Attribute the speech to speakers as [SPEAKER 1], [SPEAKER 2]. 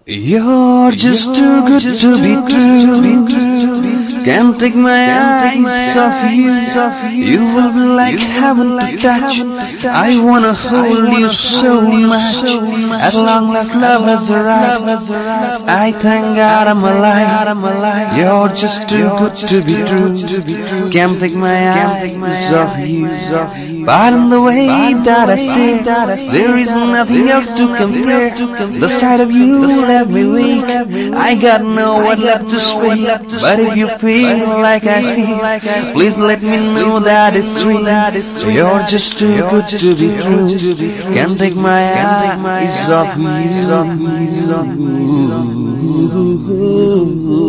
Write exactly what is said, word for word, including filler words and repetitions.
[SPEAKER 1] You're just too good to be true. Can't take my eyes off you. You will be like heaven to touch. I wanna hold you so much. At long last, love has arrived. I thank God I'm alive. You're just too good to be true. Can't take my eyes off you. Pardon the way that I stare. There is nothing else to compare. The sight of you left me weak. I got no word left to speak. But if you feel like I feel, please let me know that it's real. You're just too good to be true. Can't take my eyes off you.